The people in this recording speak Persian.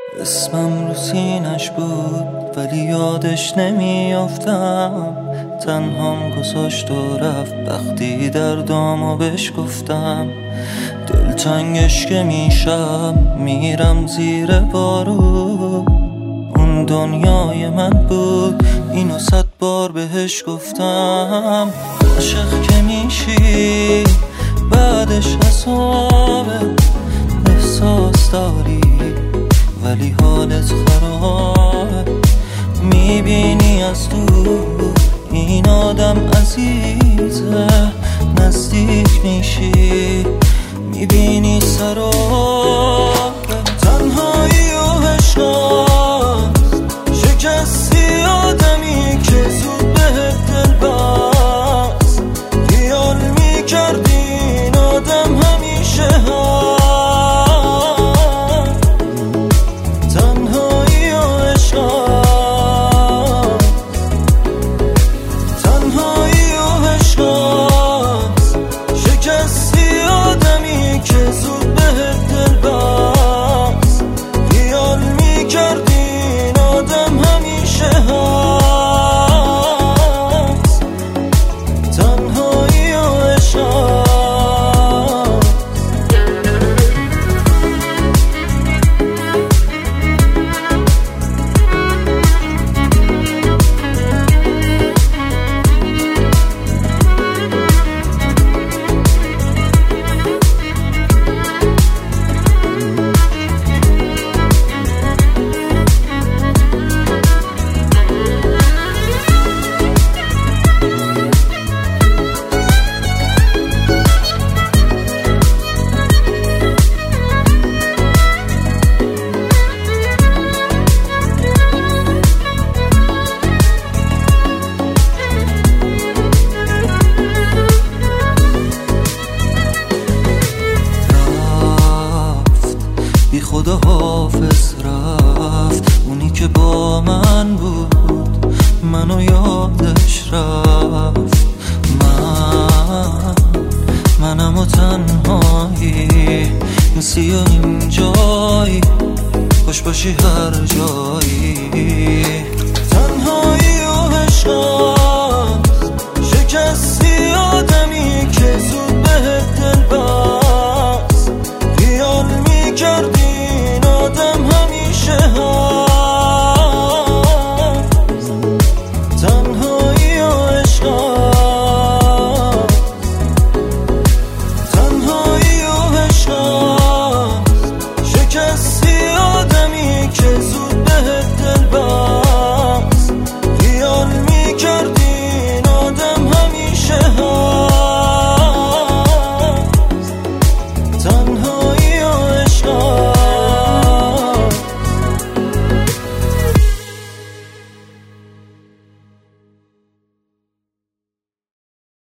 اسمم رو سینش بود ولی یادش نمیافتم. تنهام گذاشت و رفت وقتی دردامو بهش گفتم. دلتنگش که میشم میرم زیر بارو. اون دنیای من بود اینو 100 بار بهش گفتم. عاشق که میشی بعدش حسابه. احساس داری ولی حالت خرابه. میبینی از دور این آدم عزیزه. نزدیک میشی میبینی سرابه. تنهایی و عشقاست. شکستی آدمی که زود بهت دل بست. خیال میکردی این آدم همیشه هست. تنهایی و عشقاست. تنهایی و عشقاست. شکستی آدمی که زود بهت دل بست. خیال میکردی این آدم همیشه هست. تنهایی و عشقاست. بی خدا حافظ رفت. اونی که با من بود منو یادش رفت. منم و تنهایی نسی و این جایی. خوش باشی هر جایی. تنهایی و عشقاست. شکست